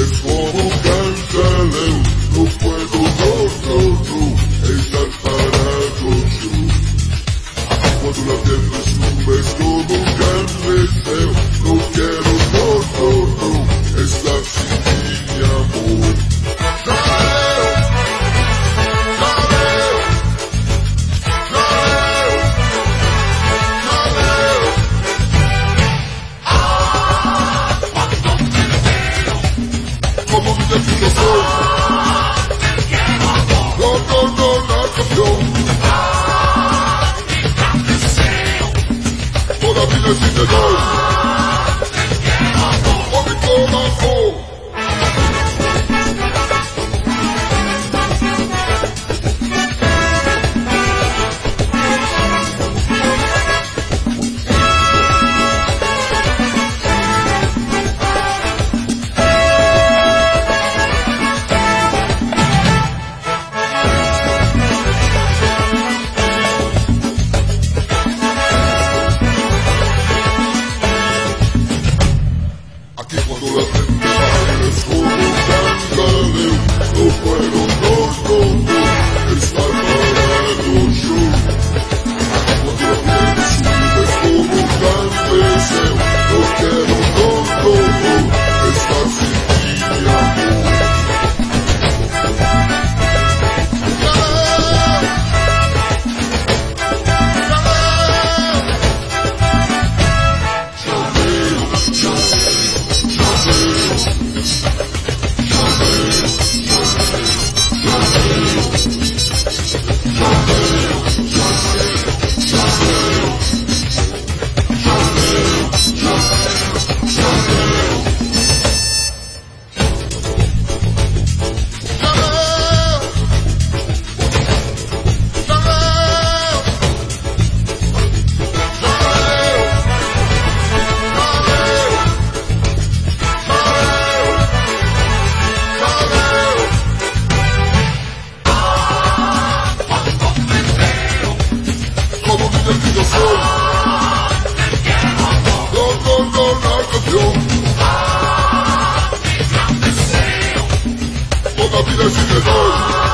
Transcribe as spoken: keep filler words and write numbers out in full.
es como cantaleo, no puedo, no, no, no, estar parado yo. Cuando la tierra sube es como un gran deseo, no quiero, no, no, no, estar sin ti, mi amor. Como mi destinación, no, no, no, la canción. Todavía sí te doy, por mi corazón. Aquí cuando la gente baila es como un cantaleo, no puedo, no, no, no, estar parado yo. Cuando la gente sube es como un gran deseo, no quiero, no, no, no, estar sin ti, mi amor. Como mi destinación, no, no, no, la canción. Todavía sí te doy.